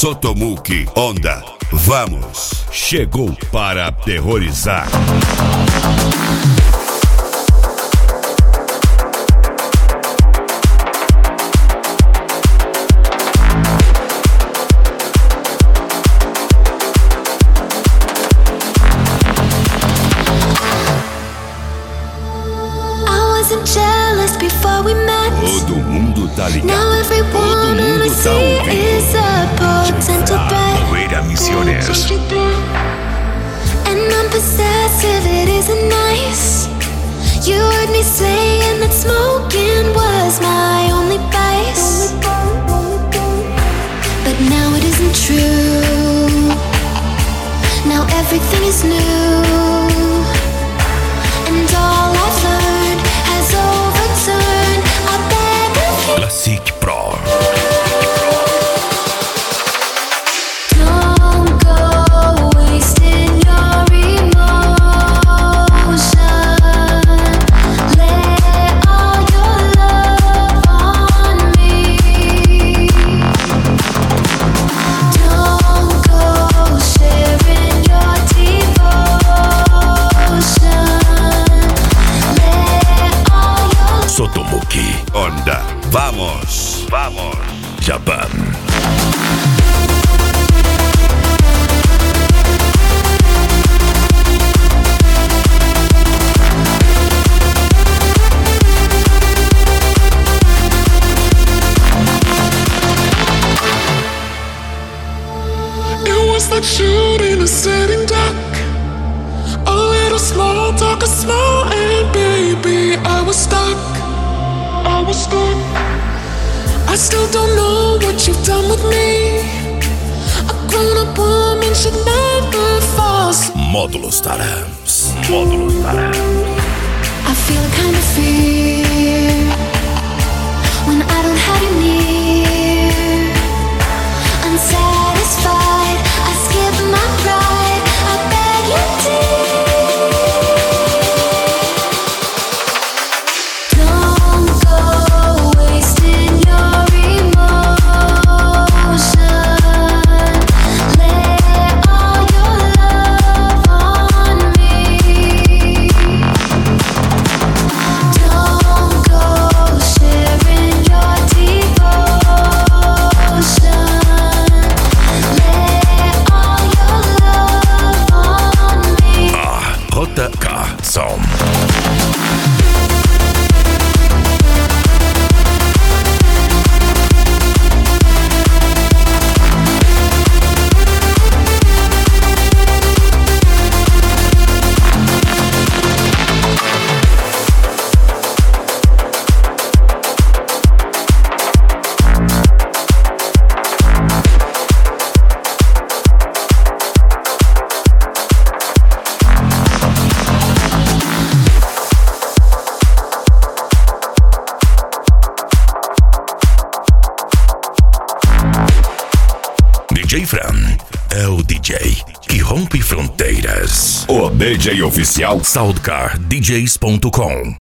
Sotomuki Onda. Vamos, chegou para aterrorizar. Jealous before we met. Todo mundo tá ligado. Now everyone I see is a potential threat. Poeira Misiones. And I'm possessive, it isn't nice. You heard me saying that smoking was my only vice. But now it isn't true. Now everything is new. And all I've learned has overturned. I beg of you. Classic Pro. Don't go wasting your emotion. Lay all your love on me. Don't go sharing your devotion. Sotomuki Onda. Vamos, vamos, Japan. It was like shooting a sitting duck. A little small talk, a small and baby, I was stuck. I still don't know what you've done with me. A grown-up woman should never fall. Módulos Tarams. I feel a kind of fear when I don't have you near. Unsatisfied, I skip my pride. I beg you, dear. Don't go wasting your emotion. Lay all your love on me. Don't go sharing your devotion. Lay all your love on me. Rota K. Som. DJ Fran é o DJ que rompe fronteiras. O DJ oficial SoundCardDJs.com.